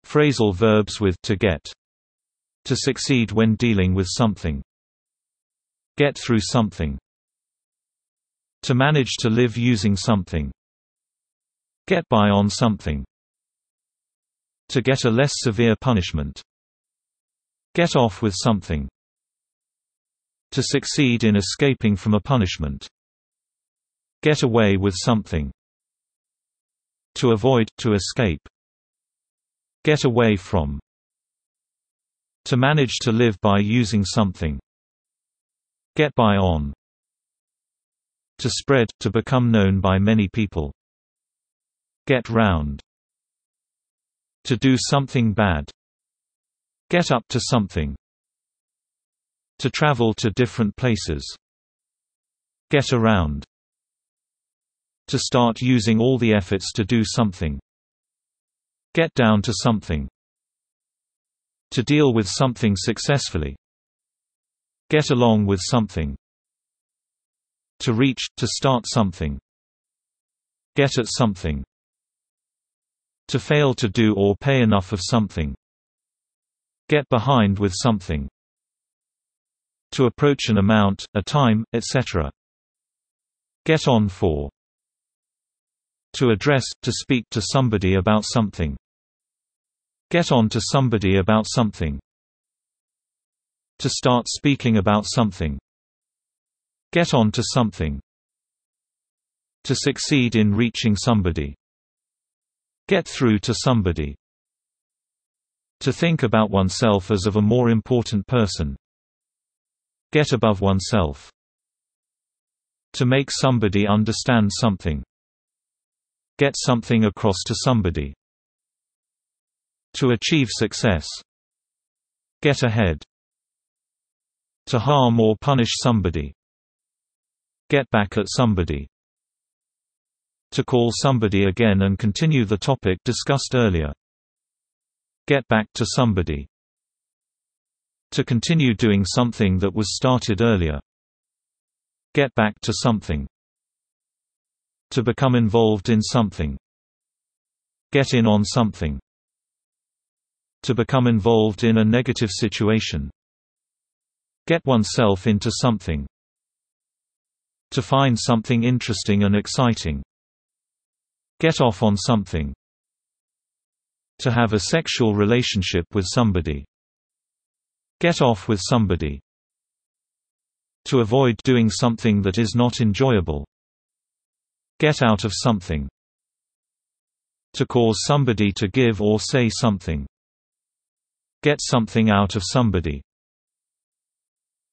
Phrasal verbs with to get. To succeed when dealing with something. Get through something. To manage to live using something. Get by on something. To get a less severe punishment. Get off with something. To succeed in escaping from a punishment. Get away with something. To avoid, to escape. Get away from. To manage to live by using something. Get by on. To spread, to become known by many people. Get round. To do something bad. Get up to something. To travel to different places. Get around. To start using all the efforts to do something. Get down to something. To deal with something successfully. Get along with something. To reach, to start something. Get at something. To fail to do or pay enough of something. Get behind with something. To approach an amount, a time, etc. Get on for. To address, to speak to somebody about something. Get on to somebody about something. To start speaking about something. Get on to something. To succeed in reaching somebody. Get through to somebody. To think about oneself as of a more important person. Get above oneself. To make somebody understand something. Get something across to somebody. To achieve success. Get ahead. To harm or punish somebody. Get back at somebody. To call somebody again and continue the topic discussed earlier. Get back to somebody. To continue doing something that was started earlier. Get back to something. To become involved in something. Get in on something. To become involved in a negative situation. Get oneself into something. To find something interesting and exciting. Get off on something. To have a sexual relationship with somebody. Get off with somebody. To avoid doing something that is not enjoyable. Get out of something. To cause somebody to give or say something. Get something out of somebody.